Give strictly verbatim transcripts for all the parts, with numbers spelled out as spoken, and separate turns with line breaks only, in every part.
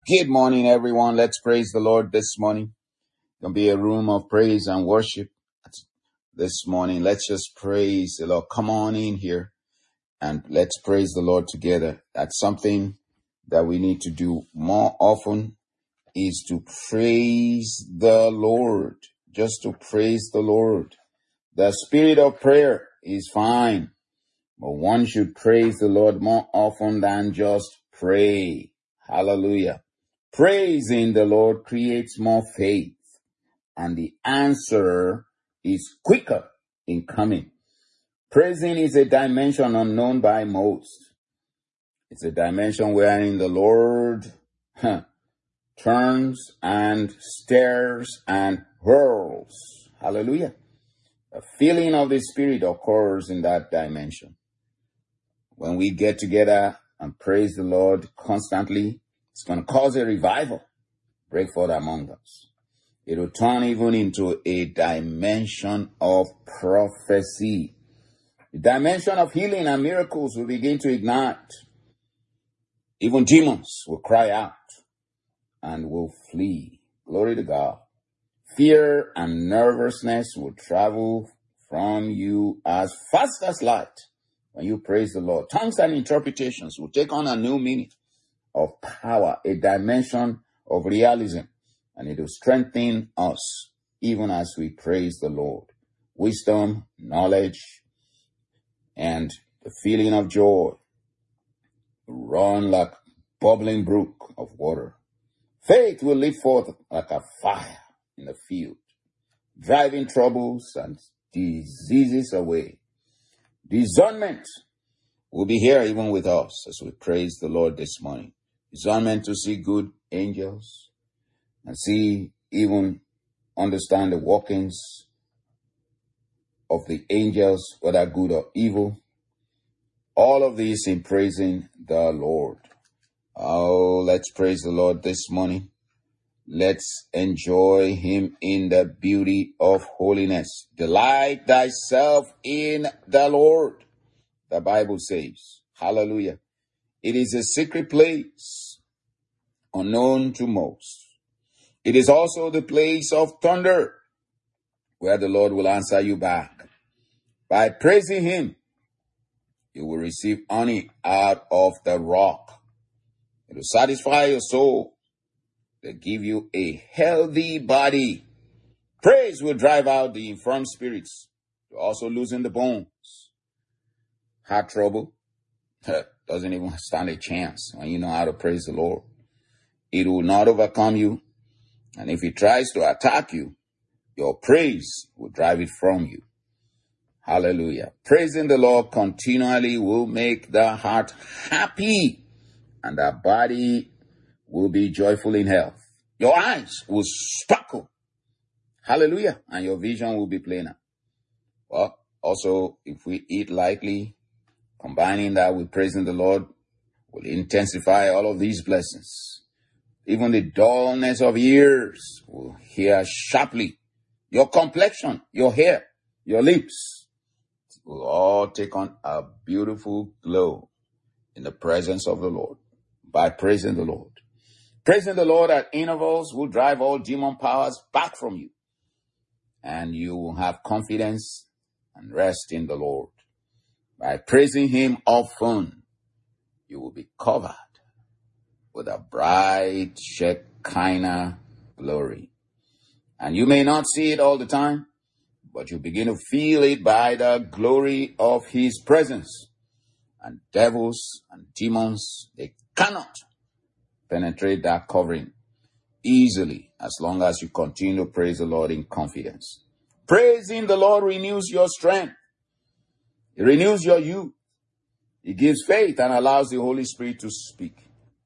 Good morning, everyone. Let's praise the Lord this morning. It's going to be a room of praise and worship this morning. Let's just praise the Lord. Come on in here and let's praise the Lord together. That's something that we need to do more often, is to praise the Lord. Just to praise the Lord. The spirit of prayer is fine, but one should praise the Lord more often than just pray. Hallelujah. Praising the Lord creates more faith, and the answer is quicker in coming. Praising is a dimension unknown by most. It's a dimension wherein the Lord huh, turns and stares and whirls. Hallelujah. A feeling of the Spirit occurs in that dimension. When we get together and praise the Lord constantly, it's going to cause a revival break forth among us. It will turn even into a dimension of prophecy. The dimension of healing and miracles will begin to ignite. Even demons will cry out and will flee. Glory to God. Fear and nervousness will travel from you as fast as light when you praise the Lord. Tongues and interpretations will take on a new meaning of power, a dimension of realism, and it will strengthen us even as we praise the Lord. Wisdom, knowledge, and the feeling of joy run like bubbling brook of water. Faith will leap forth like a fire in the field, driving troubles and diseases away. Discernment will be here even with us as we praise the Lord this morning. Discernment to see good angels and see, even understand the workings of the angels, whether good or evil. All of these in praising the Lord. Oh, let's praise the Lord this morning. Let's enjoy him in the beauty of holiness. Delight thyself in the Lord, the Bible says. Hallelujah. It is a secret place, unknown to most. It is also the place of thunder, where the Lord will answer you back. By praising him, you will receive honey out of the rock. It will satisfy your soul. It will give you a healthy body. Praise will drive out the infirm spirits. You're also losing the bones. Heart trouble doesn't even stand a chance when you know how to praise the Lord. It will not overcome you. And if it tries to attack you, your praise will drive it from you. Hallelujah. Praising the Lord continually will make the heart happy, and the body will be joyful in health. Your eyes will sparkle. Hallelujah. And your vision will be plainer. Well, also, if we eat lightly, combining that with praising the Lord will intensify all of these blessings. Even the dullness of ears will hear sharply. Your complexion, your hair, your lips will all take on a beautiful glow in the presence of the Lord by praising the Lord. Praising the Lord at intervals will drive all demon powers back from you. And you will have confidence and rest in the Lord. By praising him often, you will be covered with a bright Shekinah glory. And you may not see it all the time, but you begin to feel it by the glory of his presence. And devils and demons, they cannot penetrate that covering easily as long as you continue to praise the Lord in confidence. Praising the Lord renews your strength. It renews your youth. It gives faith and allows the Holy Spirit to speak.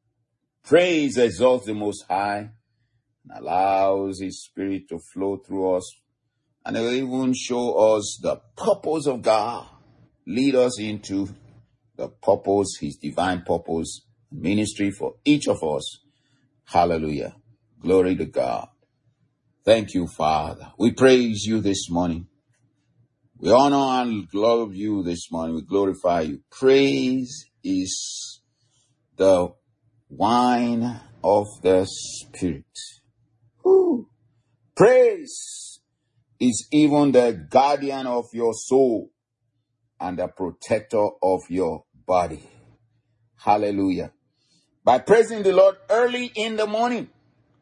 Praise exalts the Most High and allows his Spirit to flow through us. And it will even show us the purpose of God. Lead us into the purpose, his divine purpose, ministry for each of us. Hallelujah. Glory to God. Thank you, Father. We praise you this morning. We honor and love you this morning. We glorify you. Praise is the wine of the Spirit. Woo. Praise is even the guardian of your soul and the protector of your body. Hallelujah. By praising the Lord early in the morning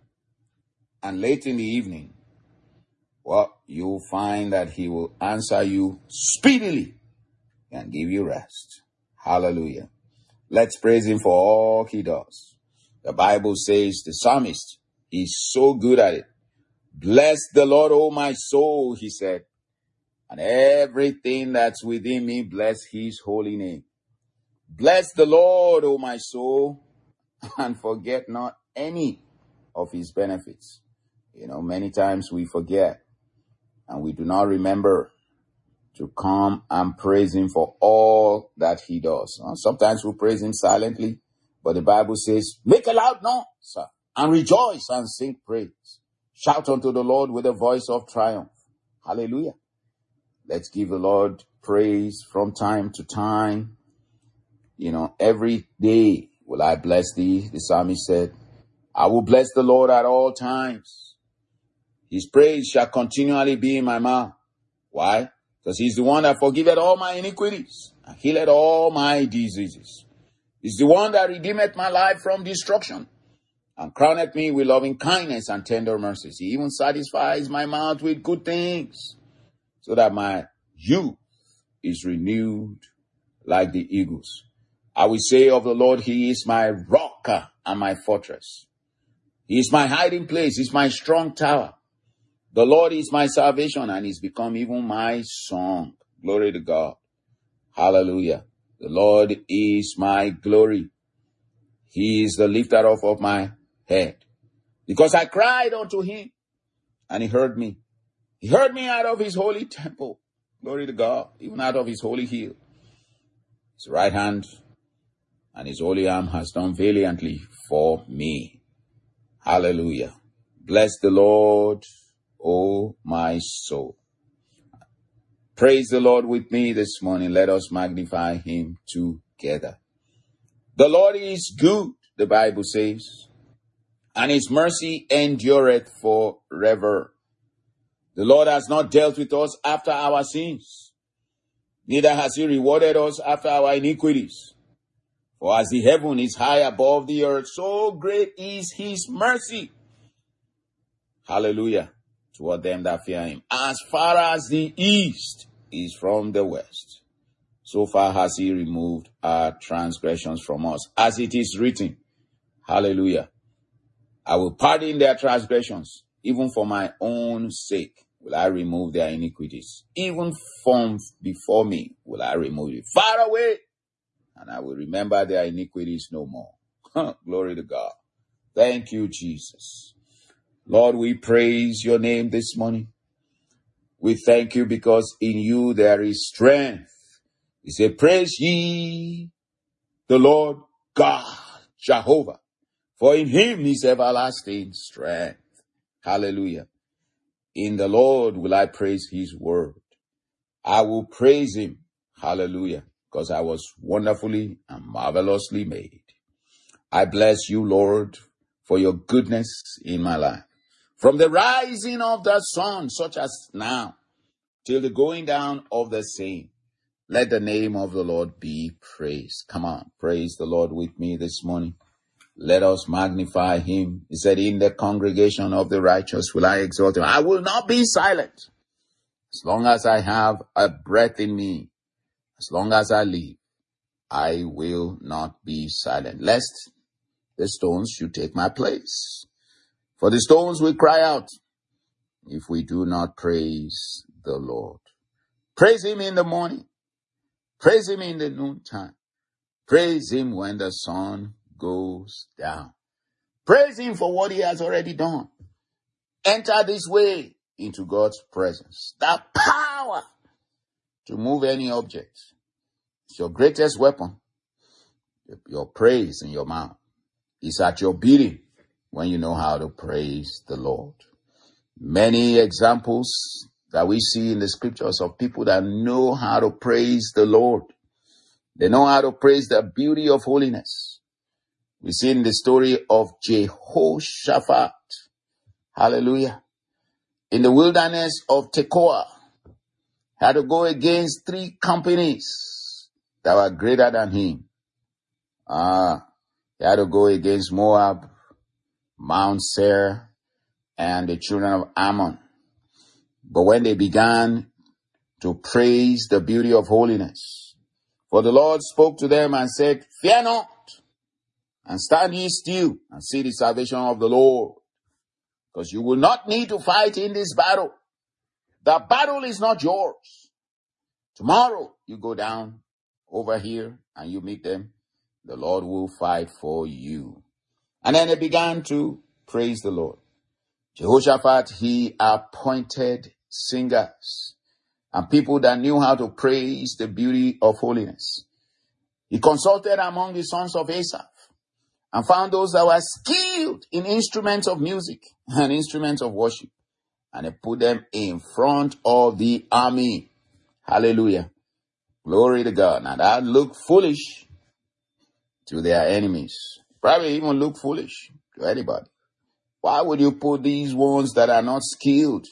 and late in the evening, well, you'll find that he will answer you speedily and give you rest. Hallelujah. Let's praise him for all he does. The Bible says the psalmist is so good at it. Bless the Lord, O my soul, he said, and everything that's within me, bless his holy name. Bless the Lord, O my soul, and forget not any of his benefits. You know, many times we forget and we do not remember to come and praise him for all that he does. Sometimes we praise him silently, but the Bible says, make a loud noise and rejoice and sing praise. Shout unto the Lord with a voice of triumph. Hallelujah. Let's give the Lord praise from time to time. You know, every day will I bless thee, the psalmist said. I will bless the Lord at all times. His praise shall continually be in my mouth. Why? Because he's the one that forgiveth all my iniquities and healeth all my diseases. He's the one that redeemeth my life from destruction and crowneth me with loving kindness and tender mercies. He even satisfies my mouth with good things so that my youth is renewed like the eagles. I will say of the Lord, he is my rock and my fortress. He is my hiding place. He is my strong tower. The Lord is my salvation and he's become even my song. Glory to God. Hallelujah. The Lord is my glory. He is the lifter up of my head. Because I cried unto him and he heard me. He heard me out of his holy temple. Glory to God. Even out of his holy hill. His right hand and his holy arm has done valiantly for me. Hallelujah. Bless the Lord, O my soul. Praise the Lord with me this morning. Let us magnify him together. The Lord is good, the Bible says, and his mercy endureth forever. The Lord has not dealt with us after our sins, neither has he rewarded us after our iniquities. For as the heaven is high above the earth, so great is his mercy. Hallelujah. Toward them that fear him. As far as the east is from the west, so far has he removed our transgressions from us. As it is written, hallelujah, I will pardon their transgressions, even for my own sake will I remove their iniquities. Even from before me will I remove it. Far away, and I will remember their iniquities no more. Glory to God. Thank you, Jesus. Lord, we praise your name this morning. We thank you because in you there is strength. We say, praise ye the Lord God, Jehovah, for in him is everlasting strength. Hallelujah. In the Lord will I praise his word. I will praise him. Hallelujah. Because I was wonderfully and marvelously made. I bless you, Lord, for your goodness in my life. From the rising of the sun, such as now, till the going down of the same, let the name of the Lord be praised. Come on, praise the Lord with me this morning. Let us magnify him. He said, in the congregation of the righteous will I exalt him. I will not be silent. As long as I have a breath in me, as long as I live, I will not be silent, lest the stones should take my place. For the stones will cry out if we do not praise the Lord. Praise him in the morning. Praise him in the noontime. Praise him when the sun goes down. Praise him for what he has already done. Enter this way into God's presence. The power to move any object. It's your greatest weapon. Your praise in your mouth is at your bidding when you know how to praise the Lord. Many examples that we see in the scriptures of people that know how to praise the Lord. They know how to praise the beauty of holiness. We see in the story of Jehoshaphat. Hallelujah. In the wilderness of Tekoa, had to go against three companies that were greater than him. Ah, he had to go against Moab, Mount Seir, and the children of Ammon. But when they began to praise the beauty of holiness, for the Lord spoke to them and said, fear not, and stand ye still, and see the salvation of the Lord. Because you will not need to fight in this battle. The battle is not yours. Tomorrow you go down over here and you meet them. The Lord will fight for you. And then they began to praise the Lord. Jehoshaphat, he appointed singers and people that knew how to praise the beauty of holiness. He consulted among the sons of Asaph and found those that were skilled in instruments of music and instruments of worship. And he put them in front of the army. Hallelujah. Glory to God. Now that looked foolish to their enemies. Probably even look foolish to anybody. Why would you put these ones that are not skilled,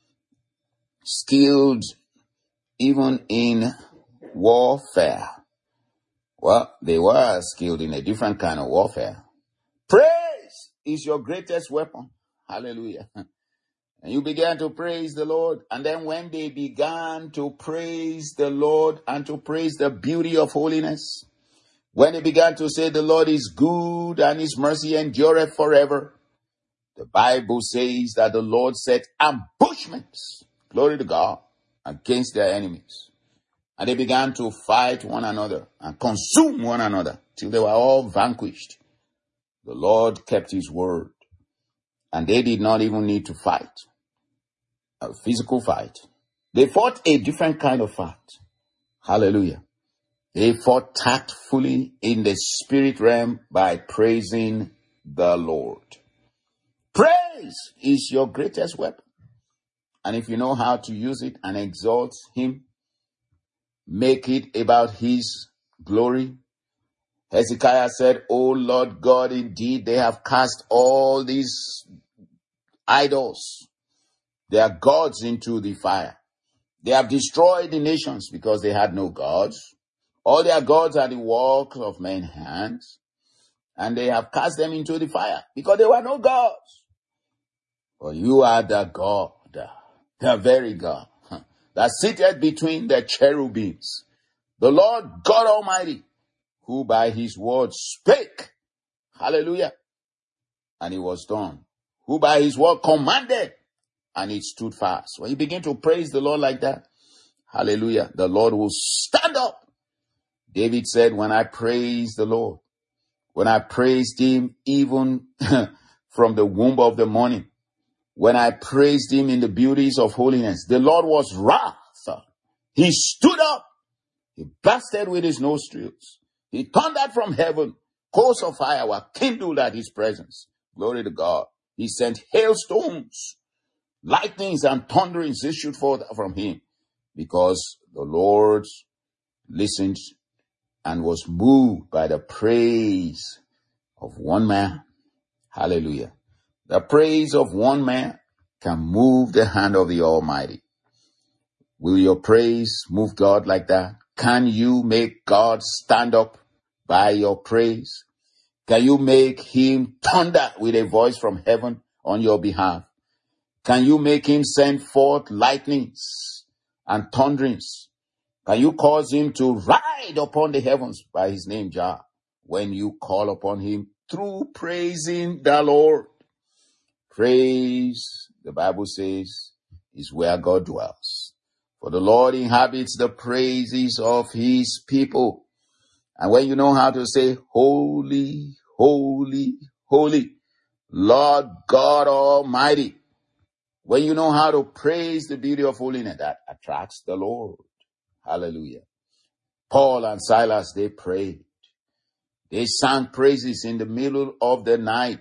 skilled even in warfare? Well, they were skilled in a different kind of warfare. Praise is your greatest weapon. Hallelujah. And you began to praise the Lord. And then when they began to praise the Lord and to praise the beauty of holiness, when they began to say the Lord is good and his mercy endureth forever, the Bible says that the Lord set ambushments, glory to God, against their enemies. And they began to fight one another and consume one another till they were all vanquished. The Lord kept his word. And they did not even need to fight. A physical fight. They fought a different kind of fight. Hallelujah. They fought tactfully in the spirit realm by praising the Lord. Praise is your greatest weapon. And if you know how to use it and exalt him, make it about his glory. Hezekiah said, O Lord God, indeed they have cast all these idols, their gods, into the fire. They have destroyed the nations because they had no gods. All their gods are the work of men's hands. And they have cast them into the fire because there were no gods. For you are the God, the very God, that sitteth between the cherubims, the Lord God Almighty, who by his word spake, hallelujah, and it was done, who by his word commanded, and it stood fast. When you begin to praise the Lord like that, hallelujah, the Lord will stand up. David said, when I praise the Lord, when I praised him even from the womb of the morning, when I praised him in the beauties of holiness, the Lord was wrath. He stood up. He blasted with his nostrils. He thundered from heaven. Coals of fire were kindled at his presence. Glory to God. He sent hailstones, lightnings and thunderings issued forth from him, because the Lord listened and was moved by the praise of one man. Hallelujah. The praise of one man can move the hand of the Almighty. Will your praise move God like that? Can you make God stand up by your praise? Can you make him thunder with a voice from heaven on your behalf? Can you make him send forth lightnings and thunderings? Can you cause him to ride upon the heavens by his name, Jah, when you call upon him through praising the Lord? Praise, the Bible says, is where God dwells. For the Lord inhabits the praises of his people. And when you know how to say, holy, holy, holy, Lord God Almighty, when you know how to praise the beauty of holiness, that attracts the Lord. Hallelujah. Paul and Silas, they prayed. They sang praises in the middle of the night,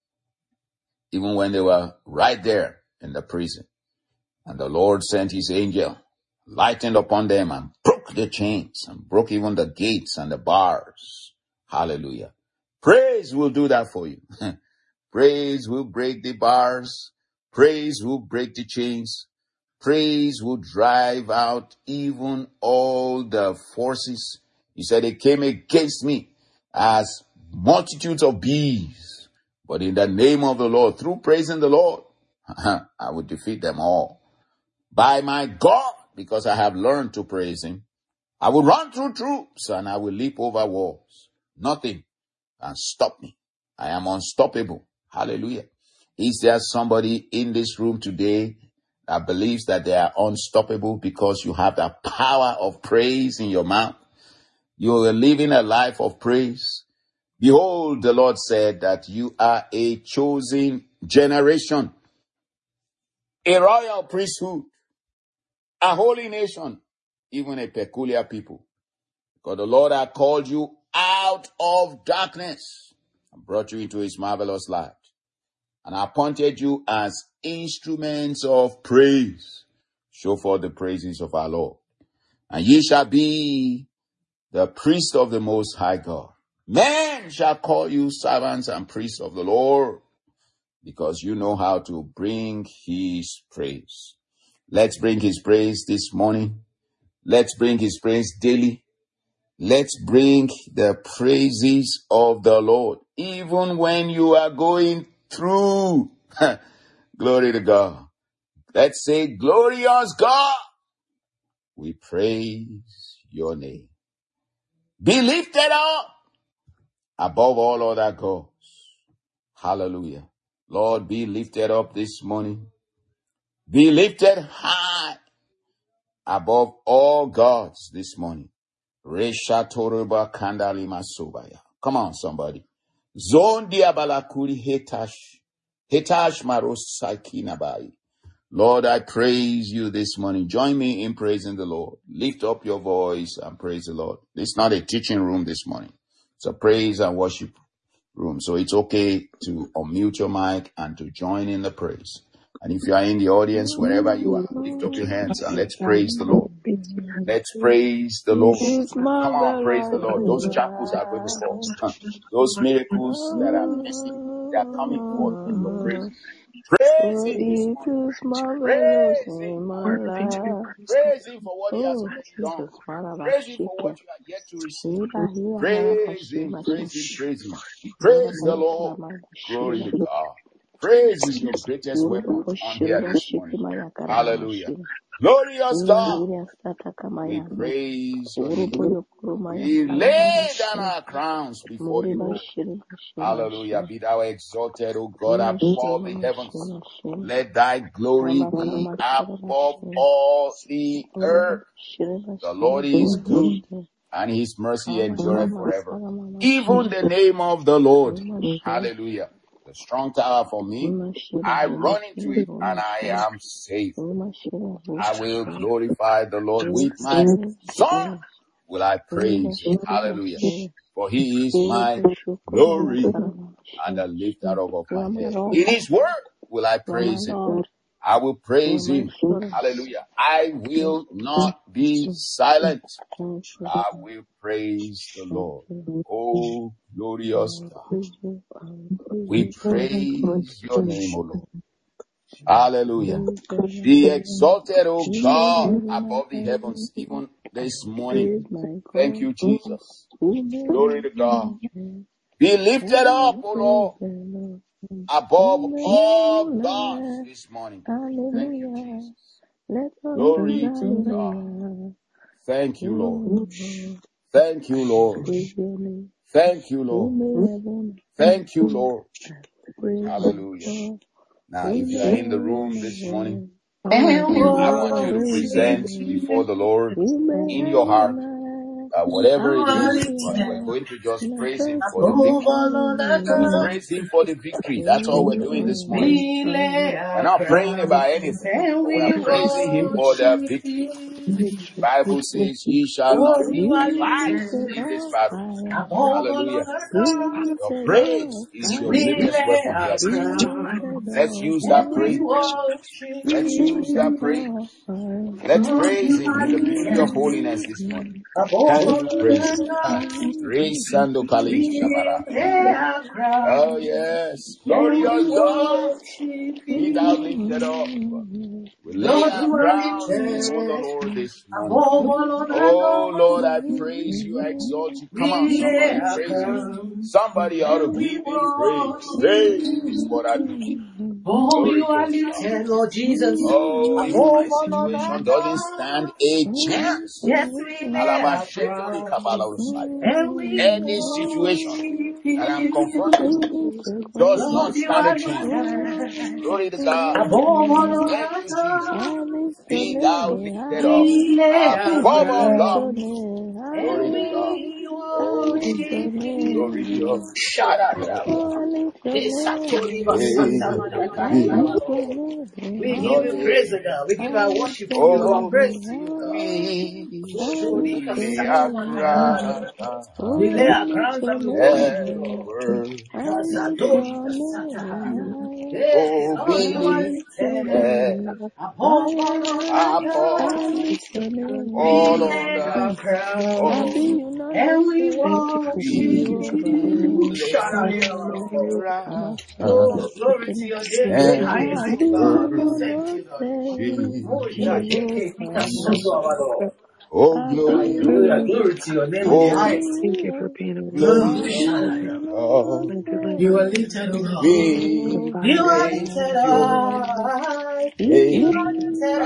even when they were right there in the prison. And the Lord sent his angel, lightened upon them, and broke the chains, and broke even the gates and the bars. Hallelujah. Praise will do that for you. Praise will break the bars. Praise will break the chains. Praise will drive out even all the forces. He said they came against me as multitudes of bees. But in the name of the Lord, through praising the Lord, I will defeat them all. By my God, because I have learned to praise him, I will run through troops and I will leap over walls. Nothing can stop me. I am unstoppable. Hallelujah. Is there somebody in this room today that believes that they are unstoppable because you have the power of praise in your mouth? You are living a life of praise. Behold, the Lord said that you are a chosen generation, a royal priesthood, a holy nation, even a peculiar people. Because the Lord has called you out of darkness and brought you into his marvelous light, and appointed you as instruments of praise. Show forth the praises of our Lord. And ye shall be the priest of the Most High God. Men shall call you servants and priests of the Lord, because you know how to bring his praise. Let's bring his praise this morning. Let's bring his praise daily. Let's bring the praises of the Lord, even when you are going through. Glory to God. Let's say, glorious God, we praise your name. Be lifted up above all other gods. Hallelujah. Lord, be lifted up this morning. Be lifted high above all gods this morning. Resha Toruba Kandali Masubaya. Come on, somebody. Zondia Balakuri Hetash. Hetash Maros Sakinabai. Lord, I praise you this morning. Join me in praising the Lord. Lift up your voice and praise the Lord. It's not a teaching room this morning. It's a praise and worship room. So it's okay to unmute your mic and to join in the praise. And if you are in the audience, wherever you are, lift up your hands and let's praise the Lord. Let's praise the Lord. Come on, praise the Lord. Those chapels are going to fall. Those miracles that are missing, they are coming forth in your praise. Praise him this morning. Praise him. Praise him for what he has done. Praise him for what you are yet to receive. Praise him, praise him, praise him. Praise the Lord. Glory to God. Praise is your greatest weapon on here this morning. Hallelujah. Glorious God, we praise your name. We lay down our crowns before you, Lord. Hallelujah. Be thou exalted, O God, above the heavens. Let thy glory be above all the earth. The Lord is good, and his mercy endureth forever. Even the name of the Lord. Hallelujah. The strong tower for me, I run into it and I am safe. I will glorify the Lord with my song. Will I praise him? Hallelujah. For he is my glory and the lifter up of my head. In his word will I praise him. I will praise him. Hallelujah. I will not be silent. I will praise the Lord. Oh, glorious God. We praise your name, O Lord. Hallelujah. Be exalted, O God, above the heavens, even this morning. Thank you, Jesus. Glory to God. Be lifted up, O Lord, above all gods this morning. Thank you, Jesus. Glory to God. Thank you, Lord. Thank you, Lord. Thank you, Lord. Thank you, Lord. Hallelujah. Now, if you are in the room this morning, I want you to present before the Lord in your heart uh, whatever it is. But we're going to just praise him for the victory. Praise him for the victory. That's all we're doing this morning. We're not praying about anything. We are praising him for the victory.
victory,
Bible
victory.
says, ye shall not
Lord,
be
you are
despised
lifted
in this
Lifted up
battle.
higher,
above all
Hallelujah.
other
Your
lifted
praise
up
is your
We
higher,
greatest
lay
weapon here
our
this morning.
lifted
crowns
Let's
up
use that
and we
praise.
higher,
worship
Let's use
lifted
that
you.
praise.
up higher.
Let's
Lord,
praise
you
him
are
in the beauty of
lifted
holiness this morning.
above
Can
all
you praise him?
other.
Resando Kali Shabara.
We lay our
Oh
crowns
yes,
and
glorious
we
God,
worship
be thou
you.
lifted up. We lay
Lord,
our
you are
crowns before the
lifted
Lord this
above
morning.
all
Oh Lord, I
other.
praise you, I exalt you. Come on,
We lay
somebody
our
praise him.
crowns
Somebody ought to
and we
give him praise.
worship
Praise is
you.
what I do.
Oh,
Glory
you
to
are
God.
lifted, Lord Jesus,
Oh,
above
if my
all
situation doesn't
other.
stand a chance,
Yes, we lay our
Alabashetori
crowns
Kabalosai.
and we
Any situation
worship
that I'm
you.
confronted with does not
Lord, you
stand a
are
chance.
lifted
Glory to God.
above all
Thank you, Jesus.
other.
Be thou lifted up
We lay our
above all
crowns
gods.
and
Glory to God.
we
Oh,
worship
glory to
you.
God.
Shout out here. Desatoriva Santa
Hey,
Mada
hey,
Lord. We give
your
you praise,
name.
O God. We give our worship to you, our
Oh,
praise to you, God.
we
Ushurika
lay
Santa
our
Mada. We lay
crown
our crowns and we worship you,
and
Lord.
worship
Gazadorika Santa.
you.
Hey,
Oh,
Lord, you are
be
lifted
lifted
above all
above
other.
all
We lay our
other
crowns
gods.
and we
Thank you for
worship
being our
you.
provider.
We
Shout out
lay
here,
Father,
our
Lord,
Lord.
you
our
Oh,
crown
glory to your name,
thank
the
you for
highest
and
name,
everything.
God. We
worship
thank you, Lord. Oh,
you.
Jadeke, Pika Soto, our Lord.
Oh, glory,
Hallelujah. Glory to your name in the
oh,
highest.
Thank you for being a
Oh,
reliable
shout
Savior.
out.
glory.
Thank you, Lord
You are
Jesus,
lifted,
for
O
being a
God.
We
You
provider.
are
praise
lifted
your
high. You
name.
are lifted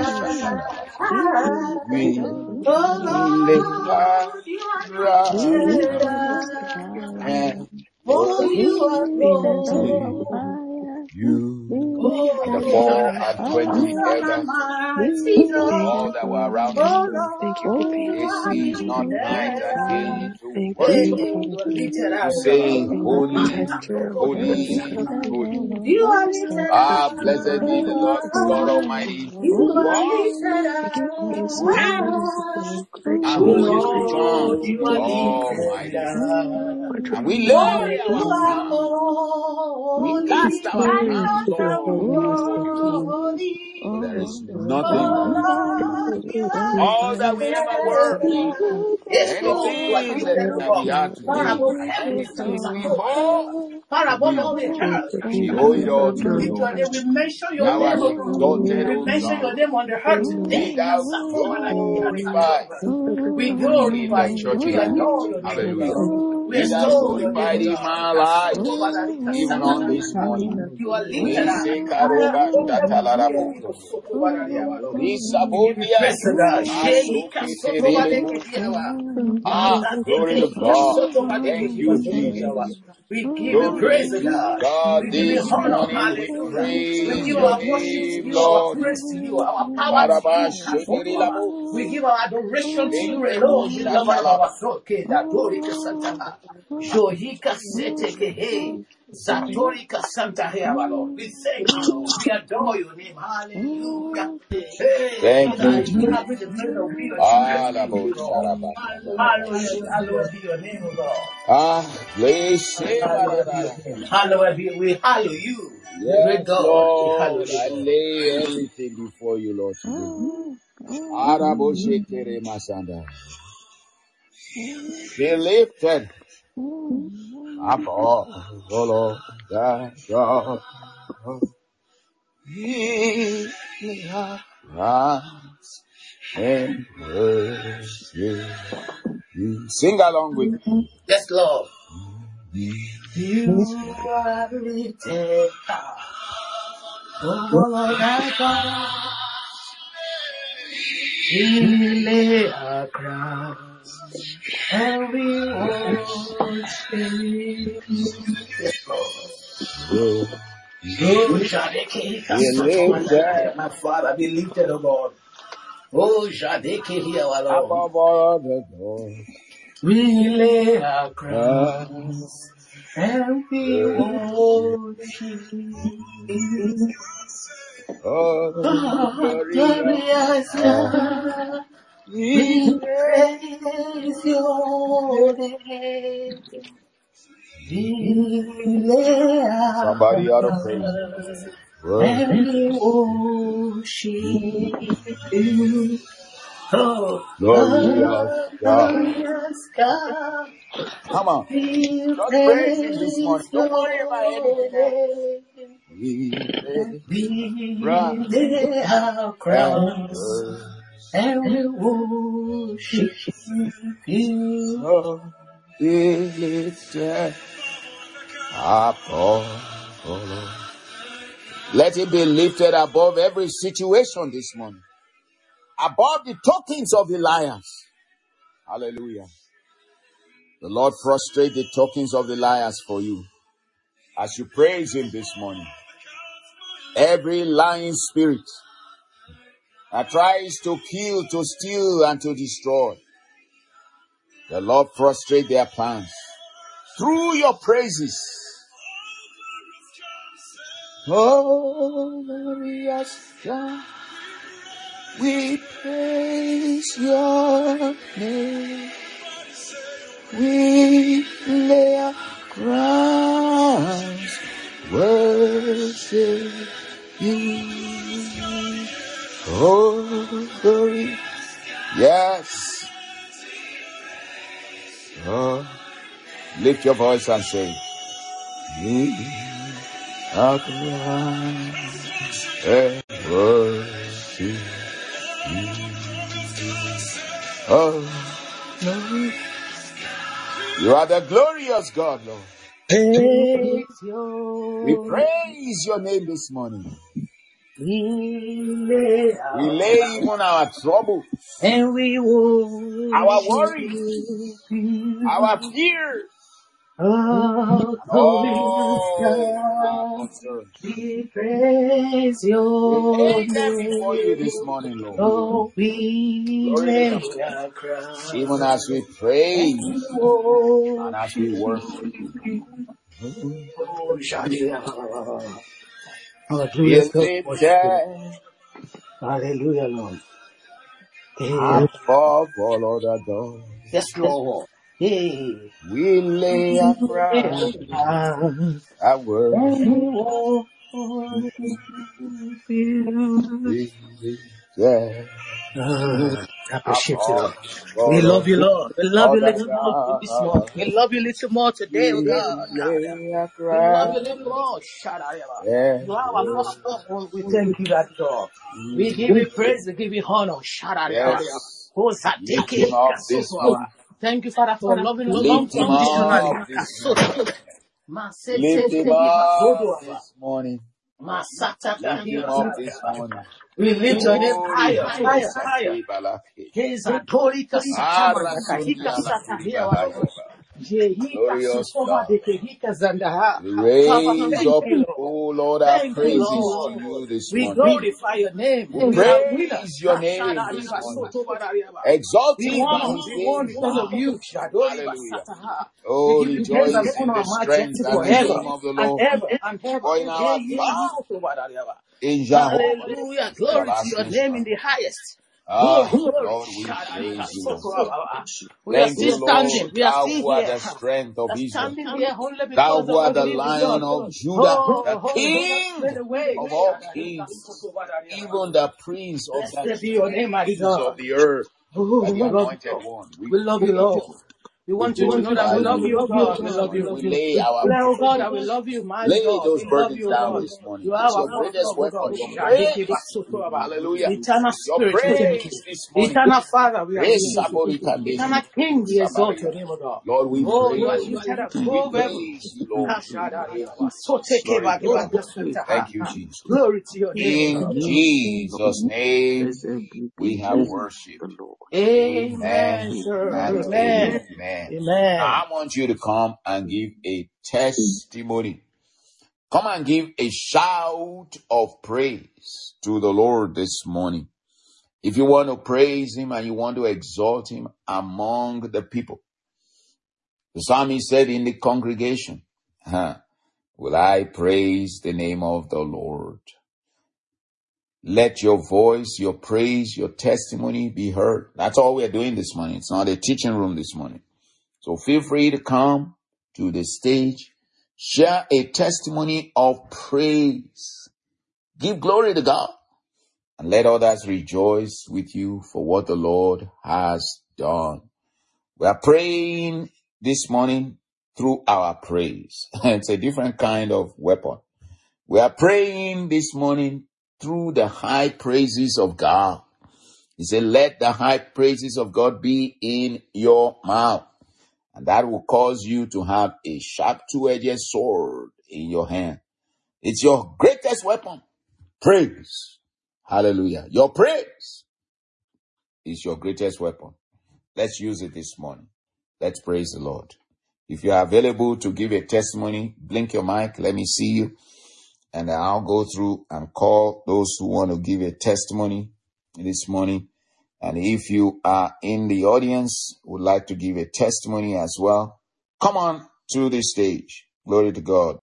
high.
We lay our
Oh Lord, you are lifted
crown
high.
and
Oh, you are
worship
glorious.
you. And the
Oh,
four and
Shaddai.
twenty
You are a
elders
mighty
and
Thank
all
you
God.
that
for
were
your
around the
Oh
throne,
kingdom. Thank you for
Lord,
being
you
they
our
are
cease
Father.
not night
lifted
and day
high.
to
Thank you,
Hey,
Abba
worship,
hey, you are
Father.
lifted
to
high, O
say,
Thank you for
holy,
being Jehovah
holy,
Jireh.
holy.
you are lifted
Thank you,
Ah,
Abba
blessed be
Father.
the Lord God
high.
Almighty,
You
who
are
was,
lifted
Thank you for this
who
day.
is,
high.
For great
and
you
Oh
who
are,
is to
great you are,
Lord,
come,
you
great
are
you are.
lifted
Almighty.
What
high.
a
And we
mighty
Oh,
lay
God
you
our
you are.
are
crowns, we
We
holy.
cast our
praise
crowns
to the
on
holiness
you,
of God.
Holy.
for there is nothing
Oh
like you.
Lord, you are
All that we ever were,
lifted. Yes, Lord, you are
anything that,
lifted, O
that we
God.
are
Far
today,
above heavens and
anything we
Satoria.
hold
Far
to
above
you,
all the
Thank
earth
you for
and
being
we
the
owe it
keeper
all
Satoria.
of
to
We
our
you,
lift your
Lord.
name.
lives.
We mention your
Thou art
name, O God.
exalted,
We
O
mention your
God.
name on the earth
Be
today.
thou glorified
We
in
glorify
thy
you.
church
We
age.
adore your name, O
Hallelujah.
God. We
Be thou
extol your name, O
glorified in
God.
my life, even on this morning.
You are lifted
Rese
high
karoba
above every knee.
shatalarabondoria.
We give you
Risabodia.
praise, O God. Shehi kasoto badeke
Asoketerelebosha.
diawa.
Ah, glory to
Azadeke
God.
yasoto badeke
Thank you,
diasoto diawa.
Jesus.
We give you
Glory
praise,
be
O
to
God.
God
We give you
this
honor.
morning. We
Hallelujah. We
praise
give
your
our worship to
name,
you, our
Lord.
praise to you, our power to
Maraba
you. Kasoto baba.
shekerilabo.
We give our adoration to you
Lengerebo
alone, the lover of
shatalaba.
our soul. Ke datori kasanta. Johika sete he. Zatori kasanta he, our Lord. We thank you, Lord. We adore your name. Hallelujah. Hey,
Thank
Father,
you,
I do
Jesus.
not be the praise of be your children to
Alabo
you, Lord.
sharaba.
Hallowed, hallowed be your name, O God.
Ah, place
Hallowed be your name. Hallowed be, we hallow you. Great
Yes,
God, we hallow
Lord.
you,
I
Lord.
lay everything before you, Lord, today. Arabo shetere masanda. Be lifted up all, Lord, thy God. He hath rise and worship you. Sing along with me.
Yes, Lord. You are lifted high. Oh, Lord, thy God. We lay our crowns and we worship you. Yes, Lord. Oh, Jadeke,
Be lifted
my Father, be lifted, O God. Oh, Jadeke, here, our Lord.
above all the gods.
We lay our
Ah,
crowns and we worship you.
oh,
Oh,
glorious
glorious
God.
God. We praise your name. We lay our
Somebody ought to praise
crowns
Word.
and we worship you. Oh,
Glorious God.
glorious God,
Come on.
we
Just praise Him this morning.
praise
Don't worry about
your
anything else.
name.
We praise
We
right
lay our
and
crowns and we worship you.
so be lifted up, oh, oh Lord. Let it be lifted above every situation this morning, above the tokens of the liars. Hallelujah. The Lord frustrate the tokens of the liars for you as you praise Him this morning. Every lying spirit that tries to kill, to steal, and to destroy, the Lord frustrate their plans through your praises. Oh, glorious God, we praise your name. We lay our crowns, worship you. Oh, glory. Yes. Oh, lift your voice and say, we are crowns and worship you. Oh, glory. You are the glorious God, Lord.
Praise your
We praise your name this morning.
We lay our
We lay even our trouble,
and we worship
our worry,
you.
our fear,
Oh, glorious
all our
God,
concerns.
we praise
We
your
lay them before you
name.
this morning, Lord.
Oh, we
Glory to
lay
God.
our crown
Even as we
and
praise
we
and as
worship
we worship
you.
you.
Oh, Shadia.
We
Hallelujah, God, worship you.
lifted
Hallelujah, Lord. Hey,
above all other gods.
yes, Lord. Hey.
We lay our crown
And
and worship
we worship you.
you.
Ah, I appreciate you,
Above
Lord. We love
all
you, Lord. We love you a
other
little more this morning.
gods.
We love you a little more today, oh
We
God.
lay our
We love
crown
you a little more. Shout out, Yaba.
and
You are our first
worship
love. Oh, we thank you, that God. We give
you.
you praise. We give you honor. Shout out, Yaba.
Yes.
Oh,
Lift
Zadeke
him up this
Hikasoto.
morning.
Thank you, Father, for loving us
Lift him
unconditionally.
up this morning.
Hikasoto.
Lift him
Maseteke
up
Masodo, Yaba.
this morning.
Masataka
Lift him up
Hikasoto.
this morning.
We lift your name
Glory
higher, higher, higher.
Hasate Balake.
Keza Torika Satama
Arasundi
Hika Sata
Alakuri
here our Lord.
Bahayaba.
Jehika
Glorious
Sutoma
God.
de Kehika Zandaha.
We
Father,
raise
thank
up,
you, Lord.
oh Lord, our
Thank you,
praises to
Lord.
you this
We
morning.
glorify your name.
We
We are winners.
praise your name
Shada
this
Riba
morning.
Soto Barariaba. We
Exalting
won,
his
we won
name
because of
high.
you. Shadori
Hallelujah.
Basataha. We
Oh,
give you praise and
rejoice in
honor
the
and
strength
majesty
and the
forever
name of the
and
Lord.
ever and ever.
For in
Hey,
our
ye,
God
Soto Barariaba.
in Jehovah
Hallelujah.
is
Glory to your
everlasting
name in
strength.
the highest. Glory,
Ah,
glory.
Lord, we praise you, Lord.
We are
Thank
still
you,
standing.
Lord,
We are
thou
still
who art
here.
the strength
We
of
are
Israel.
standing here only
Thou
because
who
of
art
what
the
you have
Lion
done.
of Judah,
Oh,
the
Holy Ghost has
King
made a way.
of all kings, even the Prince of the
Blessed be your name, my
kings of
God.
the earth,
Oh,
and
we
the
love you,
anointed
Lord.
one. We
We love you,
praise
Lord.
you.
We
We
want you to know that
glorify
we love
you
you, oh God. We
this
love
morning.
you.
We lay
We
our
declare, oh God,
burdens,
that we love you, mighty
lay
God.
those
We love
burdens
you, oh
down
God.
this morning.
You are
It's
our
your
first
greatest
love, oh God.
weapon, your
Shadiki
praise.
Basutuaba.
Hallelujah.
Eternal
Your
Spirit, we thank you.
praise this morning.
Eternal Father, we appreciate you.
Resaborikande.
Eternal King, we exalt
Samaria.
your name, oh God.
Lord, we
Oh, you are
praise
lifted
you.
above
We
heaven.
praise you, Lord. We praise
Kashadariaba.
you. Glory be to God.
Sotekebadebakasantaha.
Thank you, Jesus.
Glory to your name, O
In
God.
Jesus' name, we have worshipped.
Amen,
Amen
sir.
and
Amen.
amen.
Amen.
Now, I want you to come and give a testimony. Come and give a shout of praise to the Lord this morning. If you want to praise him and you want to exalt him among the people. The psalmist said in the congregation, huh, will I praise the name of the Lord? Let your voice, your praise, your testimony be heard. That's all we're doing this morning. It's not a teaching room this morning. So feel free to come to the stage, share a testimony of praise. Give glory to God and let others rejoice with you for what the Lord has done. We are praying this morning through our praise. It's a different kind of weapon. We are praying this morning through the high praises of God. He said, let the high praises of God be in your mouth. And that will cause you to have a sharp two-edged sword in your hand. It's your greatest weapon. Praise. Hallelujah. Your praise is your greatest weapon. Let's use it this morning. Let's praise the Lord. If you are available to give a testimony, blink your mic. Let me see you. And I'll go through and call those who want to give a testimony this morning. And if you are in the audience, would like to give a testimony as well, come on to the stage. Glory to God.